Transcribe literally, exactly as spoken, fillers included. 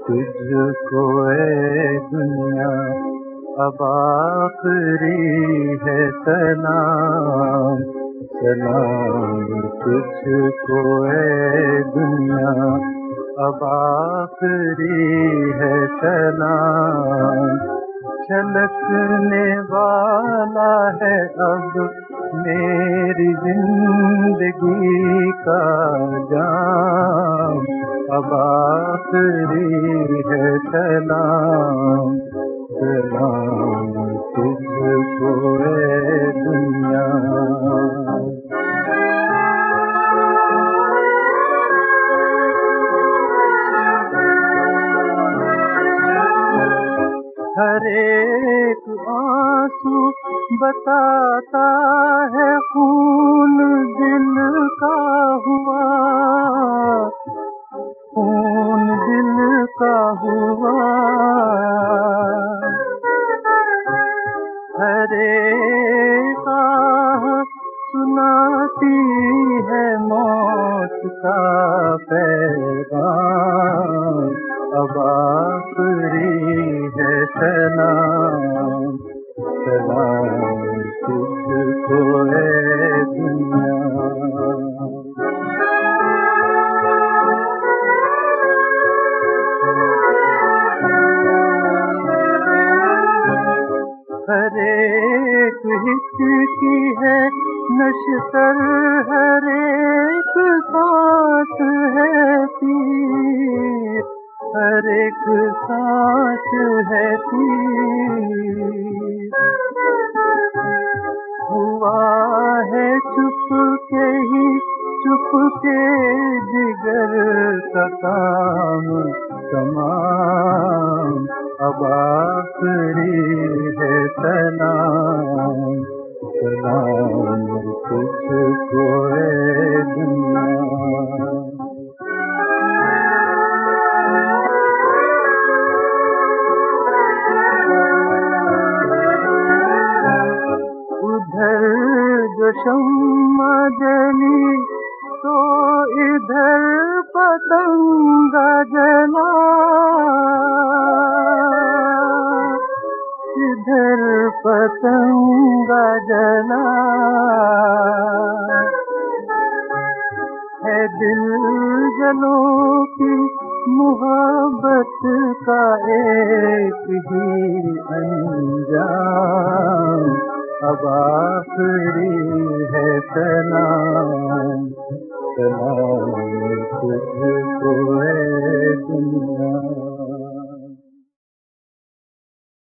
तुझको ए दुनिया अब आखिरी है सलाम, सलाम तुझको ए दुनिया अब आखिरी है सलाम। छलकने वाला है अब मेरी जिंदगी का जाम, अब आखिरी है सलाम, सलाम तुझको ए दुनिया। हर एक आंसू बताता है खून दिल का हुआ, खून दिल का हुआ। हर एक आह सुनाती है मौत का पैगाम, अब आखिरी है सलाम, सलाम तुझको ए दुनिया। हर एक हिचकी है नश्तर, हर एक सांस है तीर, हर एक सांस है तीर। हुआ है चुप के ही चुप के जिगर का काम तमाम, अब आखिरी है सलाम, सलाम तुझको ए दुनिया। उधर जो शम्मा जली तो इधर पतंगा जला, इधर पतंगा जला। है दिल जलों की मोहब्बत का एक ही अंजाम, अब आखिरी है सलाम, सलाम तुझको ए दुनिया।